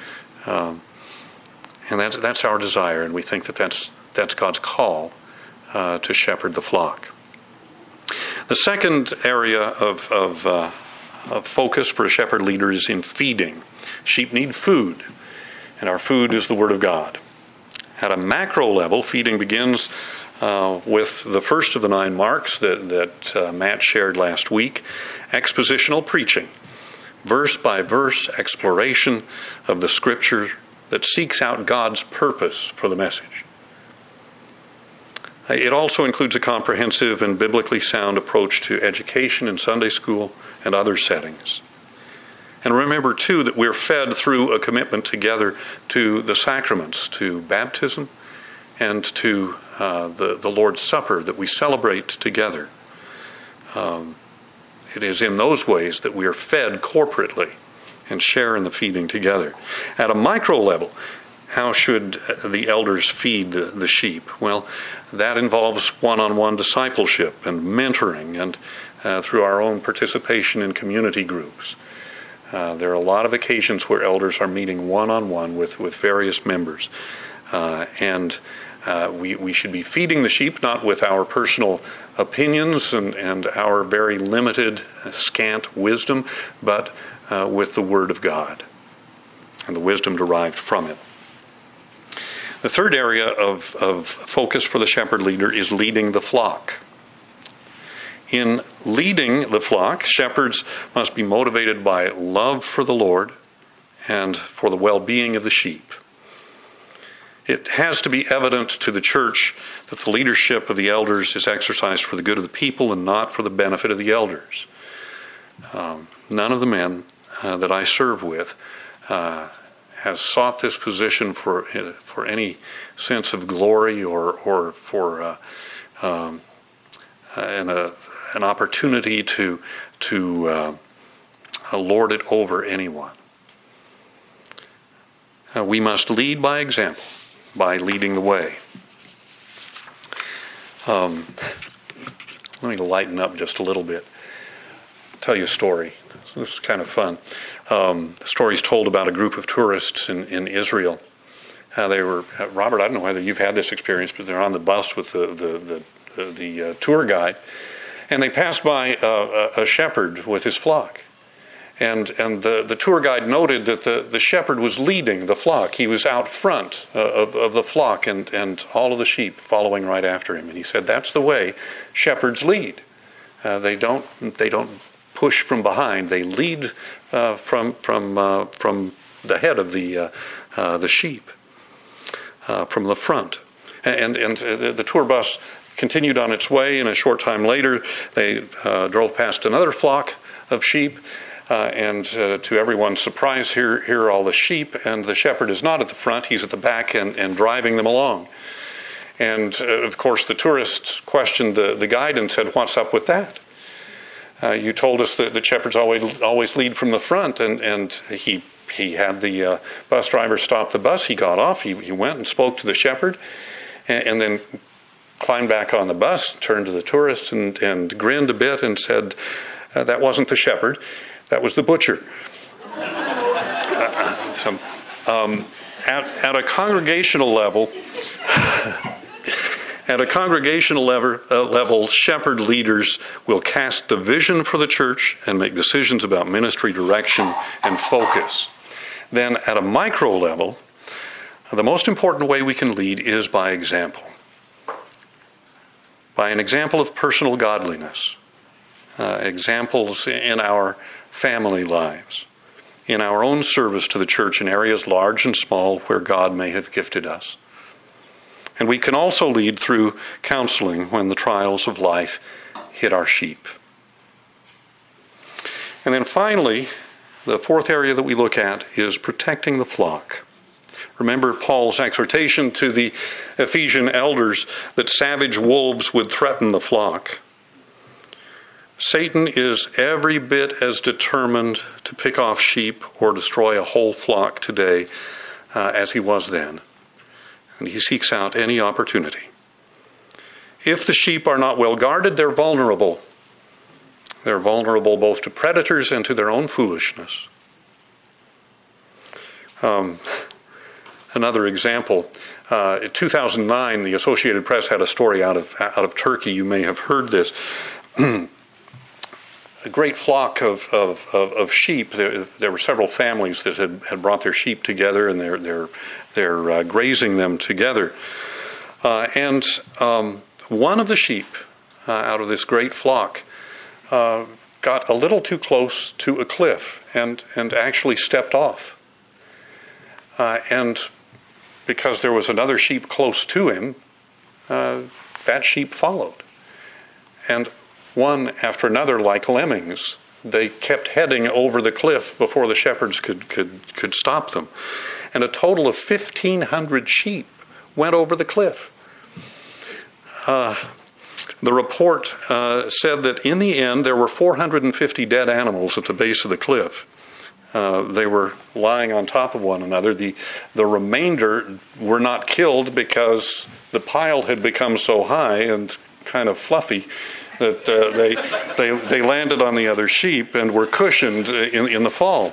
And that's our desire, and we think that's God's call to shepherd the flock. The second area of focus for a shepherd leader is in feeding. Sheep need food, and our food is the Word of God. At a macro level, feeding begins with the first of the 9 marks that Matt shared last week, expositional preaching, verse-by-verse exploration of the Scripture that seeks out God's purpose for the message. It also includes a comprehensive and biblically sound approach to education in Sunday school and other settings. And remember, too, that we're fed through a commitment together to the sacraments, to baptism, and to the Lord's Supper that we celebrate together. It is in those ways that we are fed corporately and share in the feeding together. At a micro level, how should the elders feed the sheep? Well, that involves one-on-one discipleship and mentoring, and through our own participation in community groups. There are a lot of occasions where elders are meeting one-on-one with various members. And we should be feeding the sheep not with our personal opinions and our very limited, scant wisdom, but with the Word of God and the wisdom derived from it. The third area of focus for the shepherd leader is leading the flock. In leading the flock, shepherds must be motivated by love for the Lord and for the well-being of the sheep. It has to be evident to the church that the leadership of the elders is exercised for the good of the people and not for the benefit of the elders. None of the men that I serve with has sought this position for any sense of glory or for an opportunity to lord it over anyone. We must lead by example, by leading the way. Let me lighten up just a little bit. I'll tell you a story. This is kind of fun. The story's told about a group of tourists in Israel. They were, Robert, I don't know whether you've had this experience, but they're on the bus with the tour guide, and they passed by a shepherd with his flock. And the tour guide noted that the shepherd was leading the flock. He was out front of the flock and all of the sheep following right after him. And he said, that's the way shepherds lead. They don't push from behind. They lead from the head of the sheep, from the front. And the tour bus continued on its way, and a short time later they drove past another flock of sheep. And to everyone's surprise, here are all the sheep, and the shepherd is not at the front, he's at the back and driving them along. And of course the tourists questioned the guide and said, what's up with that? You told us that the shepherds always lead from the front, and he had the bus driver stop the bus. He got off, he went and spoke to the shepherd, and then climbed back on the bus, turned to the tourists and grinned a bit and said, that wasn't the shepherd. That was the butcher. At a congregational level, shepherd leaders will cast the vision for the church and make decisions about ministry direction and focus. Then, at a micro level, the most important way we can lead is by example. By an example of personal godliness, examples in our family lives, in our own service to the church in areas large and small where God may have gifted us. And we can also lead through counseling when the trials of life hit our sheep. And then finally, the fourth area that we look at is protecting the flock. Remember Paul's exhortation to the Ephesian elders that savage wolves would threaten the flock. Satan is every bit as determined to pick off sheep or destroy a whole flock today as he was then. And he seeks out any opportunity. If the sheep are not well guarded, they're vulnerable. They're vulnerable both to predators and to their own foolishness. Another example, in 2009, the Associated Press had a story out of Turkey. You may have heard this. A great flock of sheep. There were several families that had brought their sheep together, and they're grazing them together. And one of the sheep out of this great flock got a little too close to a cliff and actually stepped off. And because there was another sheep close to him, that sheep followed. And one after another, like lemmings, they kept heading over the cliff before the shepherds could stop them. And a total of 1,500 sheep went over the cliff. The report said that in the end there were 450 dead animals at the base of the cliff. They were lying on top of one another. The remainder were not killed because the pile had become so high and kind of fluffy that they landed on the other sheep and were cushioned in the fall.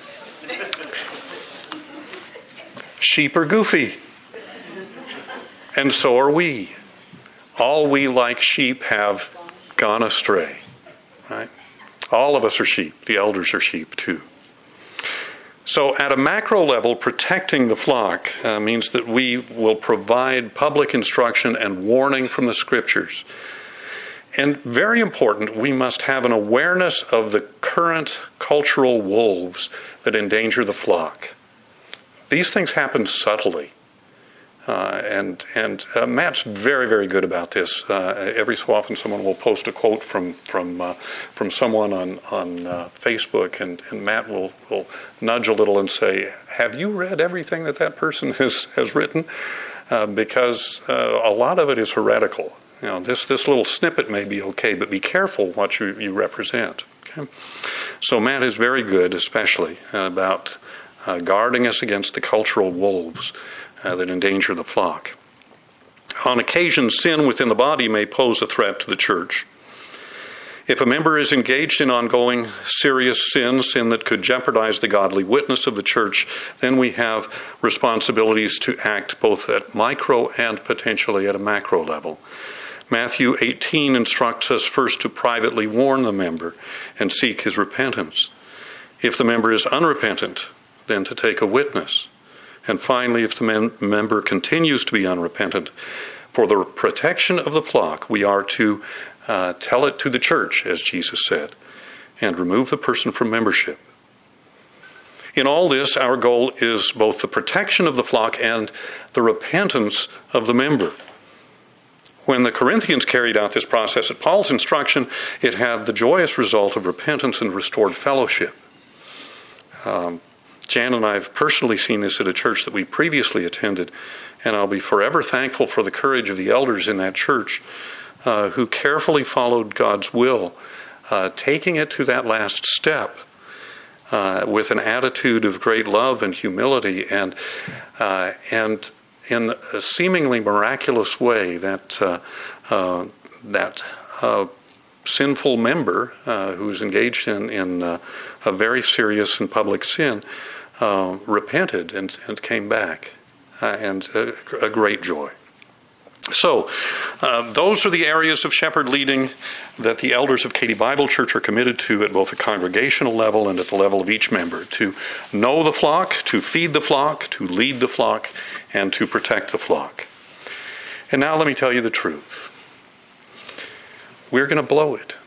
Sheep are goofy, and so are we. All we like sheep have gone astray, right? All of us are sheep. The elders are sheep too. So at a macro level, protecting the flock means that we will provide public instruction and warning from the Scriptures. And very important, we must have an awareness of the current cultural wolves that endanger the flock. These things happen subtly. And Matt's very, very good about this. Every so often, someone will post a quote from someone on Facebook, and Matt will nudge a little and say, "Have you read everything that person has written?" Because a lot of it is heretical. You know, this little snippet may be okay, but be careful what you represent. Okay? So Matt is very good, especially about guarding us against the cultural wolves that endanger the flock. On occasion, sin within the body may pose a threat to the church. If a member is engaged in ongoing serious sin that could jeopardize the godly witness of the church, then we have responsibilities to act both at micro and potentially at a macro level. Matthew 18 instructs us first to privately warn the member and seek his repentance. If the member is unrepentant, then to take a witness. And finally, if the member continues to be unrepentant, for the protection of the flock, we are to tell it to the church, as Jesus said, and remove the person from membership. In all this, our goal is both the protection of the flock and the repentance of the member. When the Corinthians carried out this process at Paul's instruction, it had the joyous result of repentance and restored fellowship. Jan and I have personally seen this at a church that we previously attended, and I'll be forever thankful for the courage of the elders in that church who carefully followed God's will, taking it to that last step with an attitude of great love and humility, and in a seemingly miraculous way that sinful member who's engaged in a very serious and public sin repented and came back, and a great joy. So, those are the areas of shepherd leading that the elders of Katy Bible Church are committed to at both the congregational level and at the level of each member, to know the flock, to feed the flock, to lead the flock, and to protect the flock. And now let me tell you the truth. We're going to blow it.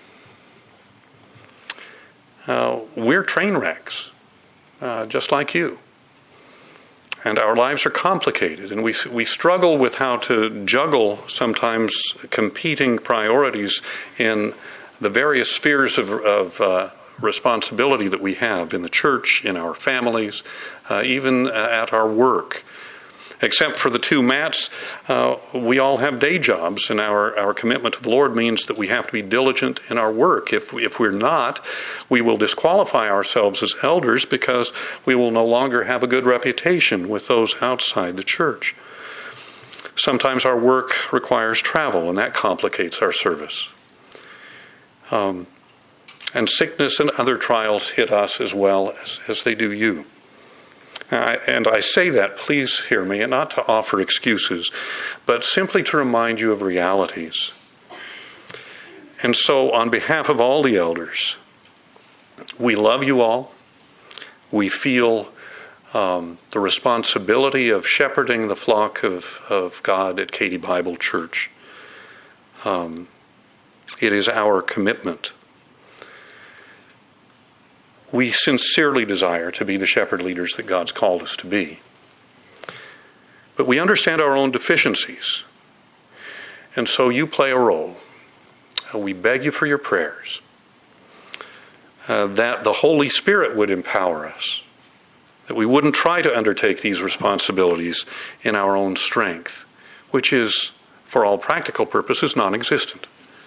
We're train wrecks, just like you. And our lives are complicated, and we struggle with how to juggle sometimes competing priorities in the various spheres of responsibility that we have in the church, in our families, even at our work. Except for the two Matts, we all have day jobs, and our commitment to the Lord means that we have to be diligent in our work. If we're not, we will disqualify ourselves as elders because we will no longer have a good reputation with those outside the church. Sometimes our work requires travel, and that complicates our service. And sickness and other trials hit us as well as they do you. And I say that, please hear me, and not to offer excuses, but simply to remind you of realities. And so, on behalf of all the elders, we love you all. We feel the responsibility of shepherding the flock of God at Katy Bible Church. It is our commitment. We sincerely desire to be the shepherd leaders that God's called us to be. But we understand our own deficiencies. And so you play a role. We beg you for your prayers. that the Holy Spirit would empower us, that we wouldn't try to undertake these responsibilities in our own strength, which is, for all practical purposes, non-existent.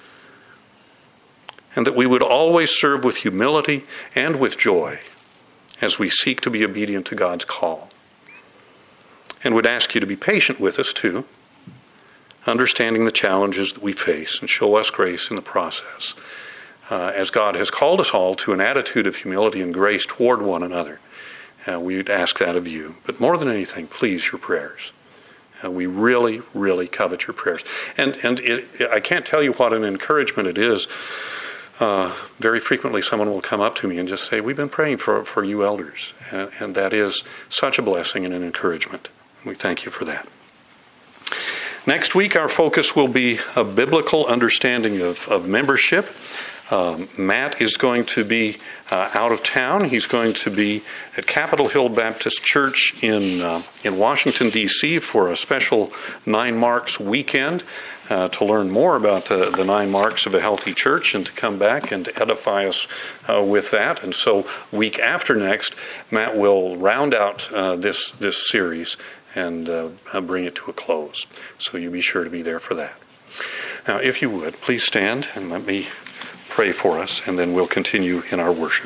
And that we would always serve with humility and with joy as we seek to be obedient to God's call. And would ask you to be patient with us too, understanding the challenges that we face, and show us grace in the process. As God has called us all to an attitude of humility and grace toward one another, we'd ask that of you. But more than anything, please, your prayers. We really, really covet your prayers. And I can't tell you what an encouragement it is. Very frequently someone will come up to me and just say, we've been praying for you elders. And that is such a blessing and an encouragement. We thank you for that. Next week, our focus will be a biblical understanding of membership. Matt is going to be out of town. He's going to be at Capitol Hill Baptist Church in Washington, D.C. for a special 9 Marks weekend to learn more about the 9 Marks of a healthy church and to come back and edify us with that. And so week after next, Matt will round out this series and bring it to a close. So you be sure to be there for that. Now, if you would, please stand and let me pray for us, and then we'll continue in our worship.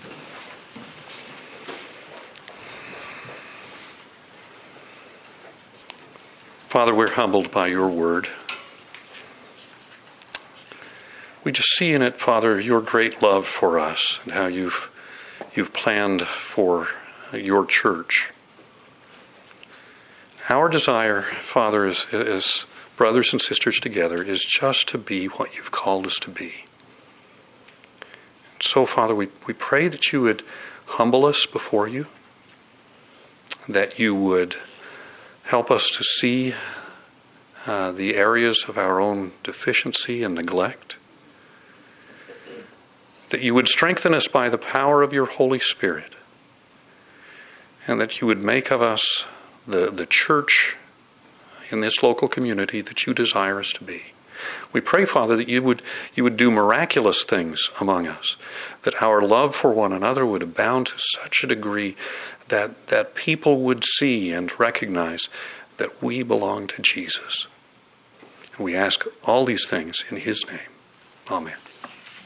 Father, we're humbled by your word. We just see in it, Father, your great love for us and how you've planned for your church. Our desire, Father, as brothers and sisters together, is just to be what you've called us to be. So, Father, we pray that you would humble us before you, that you would help us to see the areas of our own deficiency and neglect, that you would strengthen us by the power of your Holy Spirit, and that you would make of us the church in this local community that you desire us to be. We pray, Father, that you would do miraculous things among us, that our love for one another would abound to such a degree that people would see and recognize that we belong to Jesus. And we ask all these things in his name. Amen.